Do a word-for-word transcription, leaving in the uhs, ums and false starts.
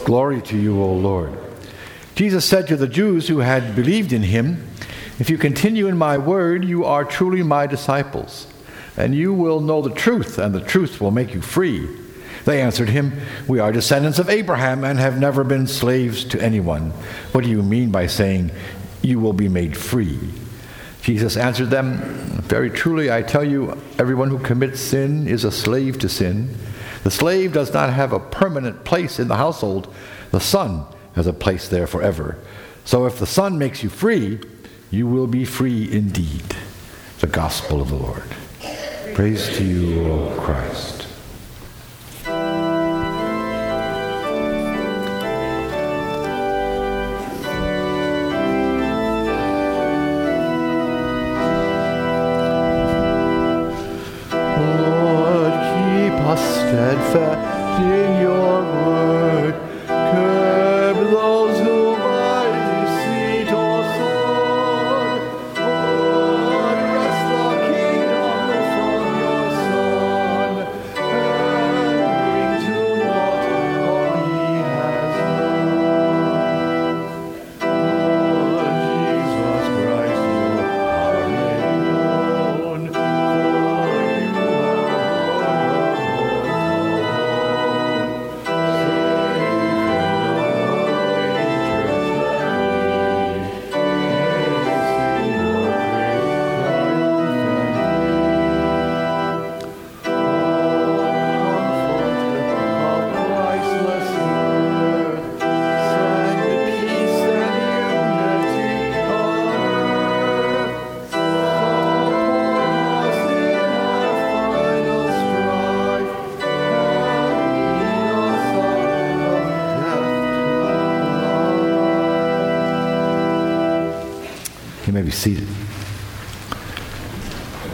Glory to you, O Lord. Jesus said to the Jews who had believed in him, "If you continue in my word, you are truly my disciples, and you will know the truth, and the truth will make you free." They answered him, "We are descendants of Abraham and have never been slaves to anyone. What do you mean by saying you will be made free?" Jesus answered them, "Very truly I tell you, everyone who commits sin is a slave to sin. The slave does not have a permanent place in the household. The son has a place there forever. So if the Son makes you free, you will be free indeed." The Gospel of the Lord. Praise to you, O Christ. Lord, keep us steadfast in your word. Curb those who by deceit or sword would wrest the kingdom from your Son, and bring to naught all he has done. Lord Jesus Christ, you are made known, for you You may be seated.